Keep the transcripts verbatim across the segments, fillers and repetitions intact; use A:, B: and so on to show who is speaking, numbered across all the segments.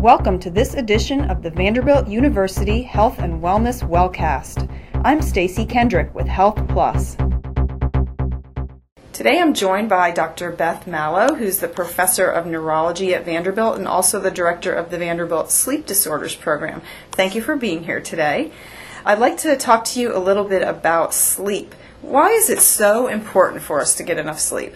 A: Welcome to this edition of the Vanderbilt University Health and Wellness Wellcast. I'm Stacy Kendrick with Health Plus. Today I'm joined by Doctor Beth Mallow, who's the professor of neurology at Vanderbilt and also the director of the Vanderbilt Sleep Disorders Program. Thank you for being here today. I'd like to talk to you a little bit about sleep. Why is it so important for us to get enough sleep?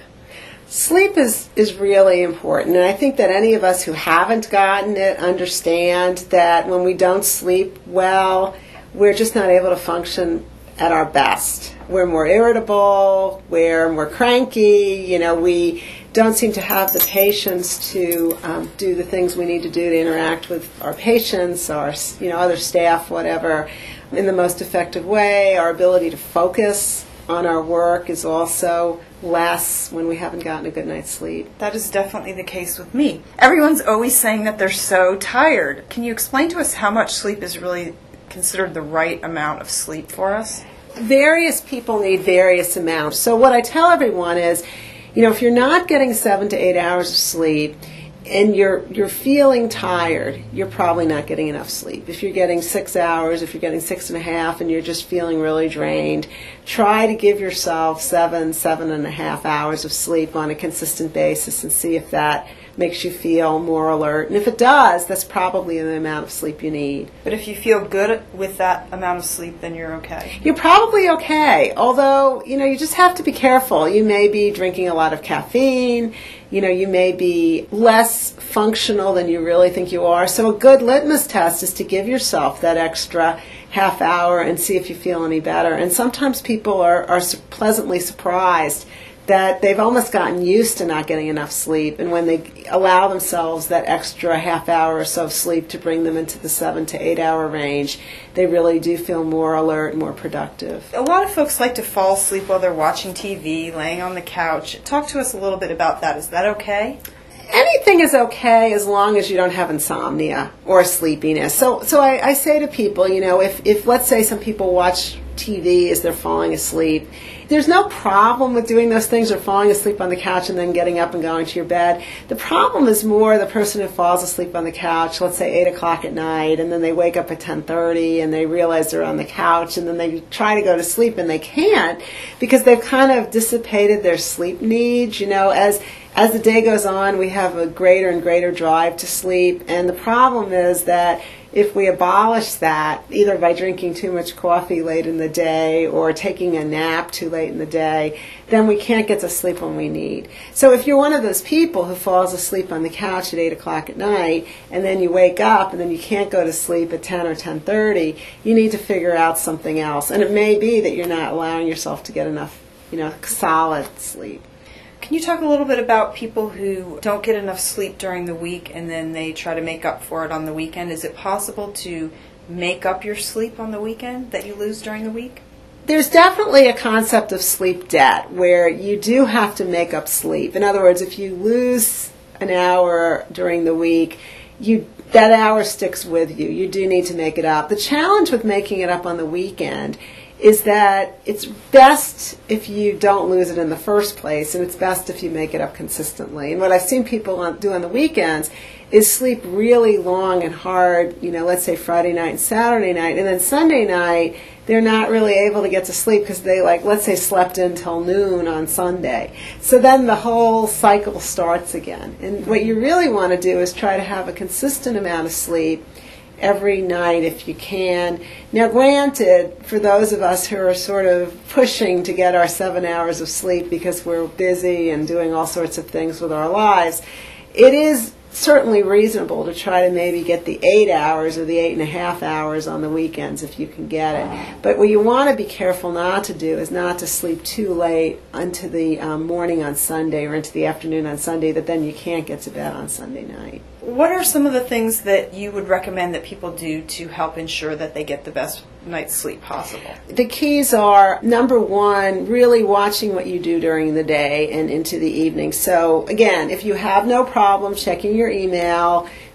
B: Sleep is, is really important, and I think that any of us who haven't gotten it understand that when we don't sleep well, we're just not able to function at our best. We're more irritable, we're more cranky, you know, we don't seem to have the patience to um, do the things we need to do to interact with our patients, our, you know, other staff, whatever, in the most effective way. Our ability to focus on our work is also less when we haven't gotten a good night's sleep.
A: That is definitely the case with me. Everyone's always saying that they're so tired. Can you explain to us how much sleep is really considered the right amount of sleep for us?
B: Various people need various amounts. So what I tell everyone is, you know, if you're not getting seven to eight hours of sleep, and you're you're feeling tired, you're probably not getting enough sleep. If you're getting six hours, if you're getting six and a half, and you're just feeling really drained, try to give yourself seven, seven and a half hours of sleep on a consistent basis and see if that makes you feel more alert. And if it does, that's probably the amount of sleep you need.
A: But if you feel good with that amount of sleep, then you're okay.
B: You're probably okay, although, you know, you just have to be careful. You may be drinking a lot of caffeine. You know, you may be less functional than you really think you are. So a good litmus test is to give yourself that extra half hour and see if you feel any better. And sometimes people are, are pleasantly surprised that they've almost gotten used to not getting enough sleep, and when they allow themselves that extra half hour or so of sleep to bring them into the seven to eight hour range, they really do feel more alert and more productive.
A: A lot of folks like to fall asleep while they're watching T V, laying on the couch. Talk to us a little bit about that. Is that okay?
B: Anything is okay as long as you don't have insomnia or sleepiness. So so I, I say to people, you know, if, if let's say some people watch T V as they're falling asleep, there's no problem with doing those things or falling asleep on the couch and then getting up and going to your bed. The problem is more the person who falls asleep on the couch, let's say eight o'clock at night, and then they wake up at ten thirty and they realize they're on the couch, and then they try to go to sleep and they can't because they've kind of dissipated their sleep needs. You know, as As the day goes on, we have a greater and greater drive to sleep, and the problem is that if we abolish that, either by drinking too much coffee late in the day or taking a nap too late in the day, then we can't get to sleep when we need. So if you're one of those people who falls asleep on the couch at eight o'clock at night, and then you wake up and then you can't go to sleep at ten or ten thirty, you need to figure out something else. And it may be that you're not allowing yourself to get enough, you know, solid sleep.
A: Can you talk a little bit about people who don't get enough sleep during the week and then they try to make up for it on the weekend? Is it possible to make up your sleep on the weekend that you lose during the week?
B: There's definitely a concept of sleep debt where you do have to make up sleep. In other words, if you lose an hour during the week, you that hour sticks with you. You do need to make it up. The challenge with making it up on the weekend is that it's best if you don't lose it in the first place, and it's best if you make it up consistently. And what I've seen people on, do on the weekends is sleep really long and hard, you know, let's say Friday night and Saturday night, and then Sunday night they're not really able to get to sleep because they, like, let's say slept until noon on Sunday. So then the whole cycle starts again. And what you really want to do is try to have a consistent amount of sleep every night if you can. Now granted, for those of us who are sort of pushing to get our seven hours of sleep because we're busy and doing all sorts of things with our lives, it is certainly reasonable to try to maybe get the eight hours or the eight and a half hours on the weekends if you can get it. But what you want to be careful not to do is not to sleep too late into the um, morning on Sunday or into the afternoon on Sunday that then you can't get to bed on Sunday night.
A: What are some of the things that you would recommend that people do to help ensure that they get the best night's sleep possible?
B: The keys are, number one, really watching what you do during the day and into the evening. So again, if you have no problem checking your email,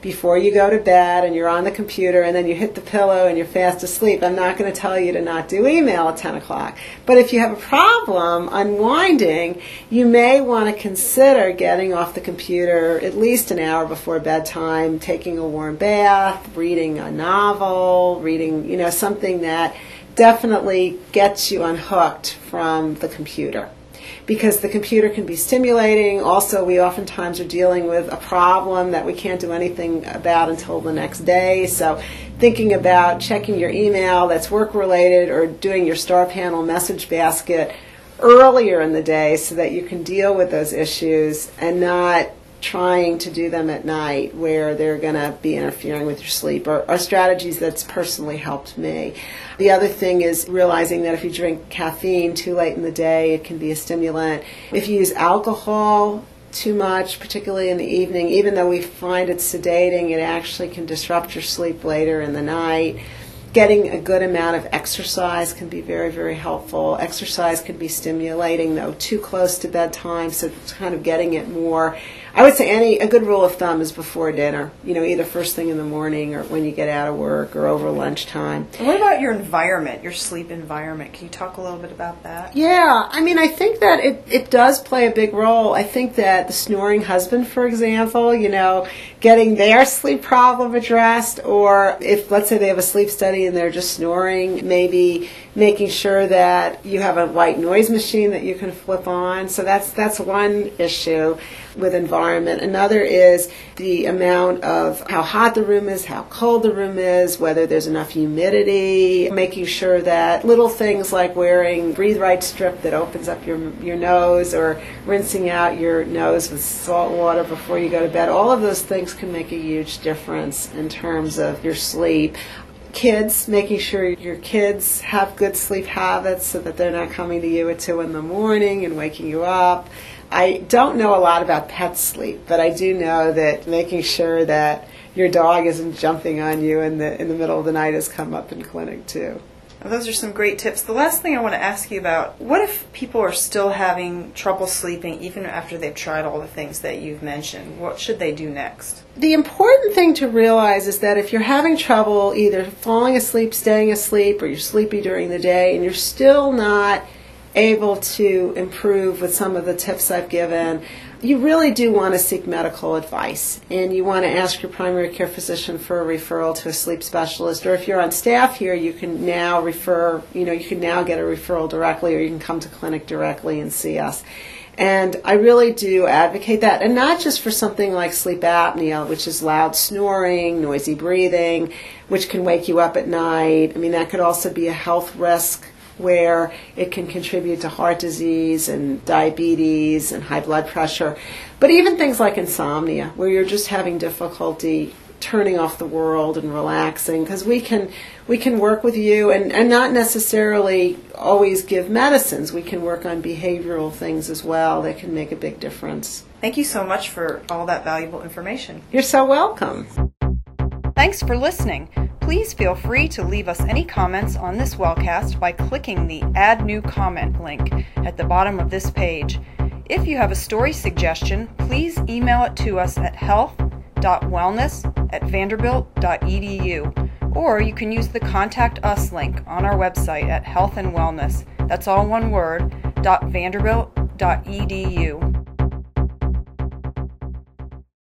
B: before you go to bed and you're on the computer and then you hit the pillow and you're fast asleep, I'm not going to tell you to not do email at ten o'clock. But if you have a problem unwinding, you may want to consider getting off the computer at least an hour before bedtime, taking a warm bath, reading a novel, reading, you know, something that definitely gets you unhooked from the computer. Because the computer can be stimulating. Also, we oftentimes are dealing with a problem that we can't do anything about until the next day. So thinking about checking your email that's work-related or doing your Star Panel message basket earlier in the day so that you can deal with those issues and not trying to do them at night where they're going to be interfering with your sleep are, are strategies that's personally helped me. The other thing is realizing that if you drink caffeine too late in the day, it can be a stimulant. If you use alcohol too much, particularly in the evening, even though we find it sedating, it actually can disrupt your sleep later in the night. Getting a good amount of exercise can be very, very helpful. Exercise can be stimulating, though, too close to bedtime, so it's kind of getting it more. I would say any a good rule of thumb is before dinner, you know, either first thing in the morning or when you get out of work or over lunchtime.
A: What about your environment, your sleep environment? Can you talk a little bit about that?
B: Yeah, I mean, I think that it, it does play a big role. I think that the snoring husband, for example, you know, getting their sleep problem addressed, or if, let's say, they have a sleep study and they're just snoring, maybe making sure that you have a white noise machine that you can flip on. So that's that's one issue with environment. Another is the amount of how hot the room is, how cold the room is, whether there's enough humidity, making sure that little things like wearing Breathe Right strip that opens up your your nose or rinsing out your nose with salt water before you go to bed, all of those things can make a huge difference in terms of your sleep. Kids, making sure your kids have good sleep habits so that they're not coming to you at two in the morning and waking you up. I don't know a lot about pet sleep, but I do know that making sure that your dog isn't jumping on you in the in the middle of the night has come up in clinic too.
A: Well, those are some great tips. The last thing I want to ask you about, what if people are still having trouble sleeping even after they've tried all the things that you've mentioned? What should they do next?
B: The important thing to realize is that if you're having trouble either falling asleep, staying asleep, or you're sleepy during the day and you're still not able to improve with some of the tips I've given, you really do want to seek medical advice, and you want to ask your primary care physician for a referral to a sleep specialist, or if you're on staff here, you can now refer, you know, you can now get a referral directly, or you can come to clinic directly and see us. And I really do advocate that, and not just for something like sleep apnea, which is loud snoring, noisy breathing, which can wake you up at night. I mean, that could also be a health risk where it can contribute to heart disease and diabetes and high blood pressure. But even things like insomnia, where you're just having difficulty turning off the world and relaxing, because we can we can work with you and, and not necessarily always give medicines. We can work on behavioral things as well that can make a big difference.
A: Thank you so much for all that valuable information.
B: You're so welcome.
A: Thanks for listening. Please feel free to leave us any comments on this wellcast by clicking the Add New Comment link at the bottom of this page. If you have a story suggestion, please email it to us at health dot wellness at vanderbilt dot e d u, or you can use the Contact Us link on our website at health and wellness, that's all one word, .vanderbilt dot e d u.